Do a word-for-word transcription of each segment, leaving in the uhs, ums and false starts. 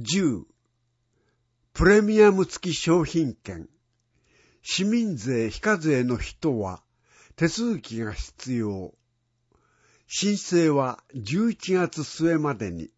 じゅう、プレミアム付き商品券。市民税非課税の人は手続きが必要。申請はじゅういちがつすえまでに。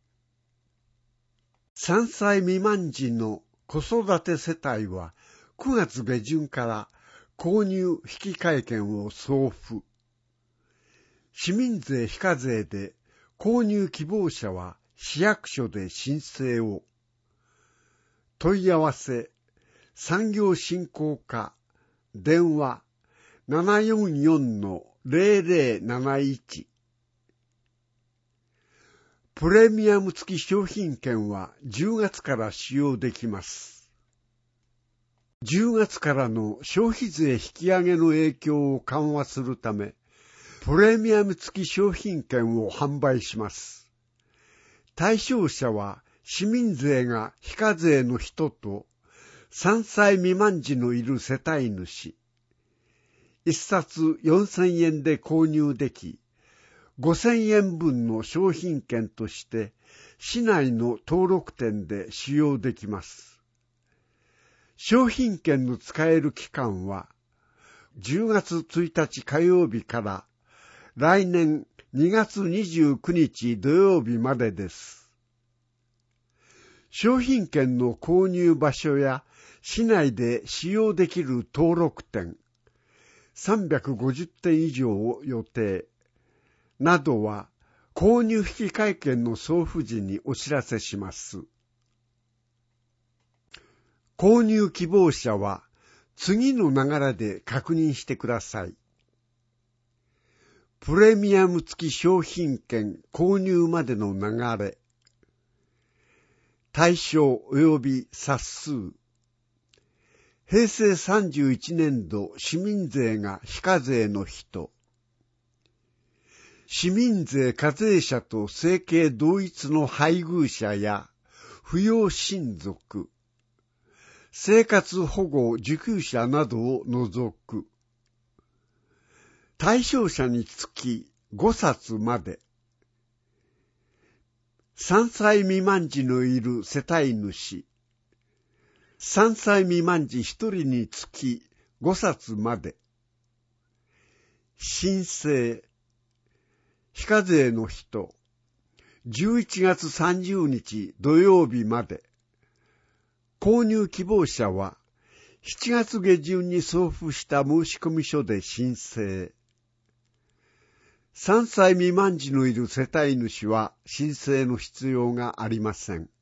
さんさい未満児の子育て世帯はくがつげじゅんから購入引換券を送付。市民税非課税で購入希望者は市役所で申請を。問い合わせ、産業振興課、電話 ななよんよんのゼロゼロなないち。プレミアム付き商品券はじゅうがつから使用できます。じゅうがつからの消費税引き上げの影響を緩和するため、プレミアム付き商品券を販売します。対象者は市民税が非課税の人とさんさい未満児のいる世帯主。いっさつよんせんえんで購入でき、ごせんえんぶんの商品券として市内の登録店で使用できます。商品券の使える期間はじゅうがつついたち火曜日から来年にがつにじゅうくにち土曜日までです。商品券の購入場所や市内で使用できる登録店さんびゃくごじゅってん以上を予定などは購入引換券の送付時にお知らせします。購入希望者は次の流れで確認してください。プレミアム付き商品券購入までの流れ。対象及び冊数。へいせいさんじゅういちねんど市民税が非課税の人。市民税課税者と生計同一の配偶者や扶養親族、生活保護受給者などを除く。対象者につきごさつまで。さんさい未満児のいる世帯主。さんさい未満児ひとりにつきごさつまで。申請。非課税の人。じゅういちがつさんじゅうにち土曜日まで。購入希望者はしちがつげじゅんに送付した申込書で申請。さんさい未満児のいる世帯主は申請の必要がありません。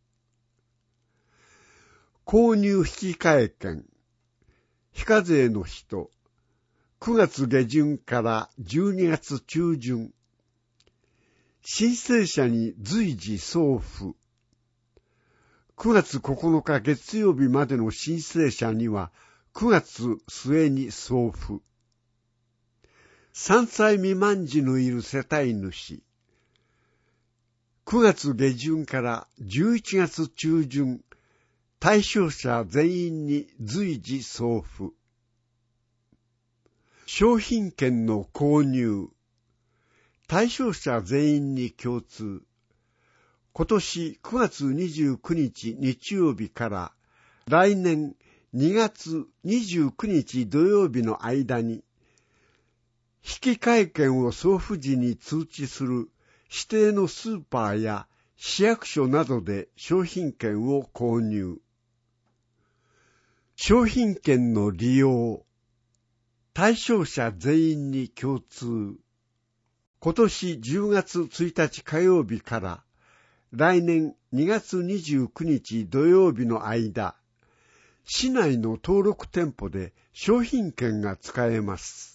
購入引換券。非課税の人。くがつげじゅんからじゅうにがつちゅうじゅん。申請者に随時送付。くがつここのか月曜日までの申請者にはくがつすえに送付。さんさい未満児のいる世帯主。くがつげじゅんからじゅういちがつちゅうじゅん、対象者全員に随時送付。商品券の購入。対象者全員に共通。今年くがつにじゅうくにち日曜日から来年にがつにじゅうくにち土曜日の間に、引換券を送付時に通知する指定のスーパーや市役所などで商品券を購入。商品券の利用。対象者全員に共通。今年じゅうがつついたち火曜日から来年にがつにじゅうくにち土曜日の間、市内の登録店舗で商品券が使えます。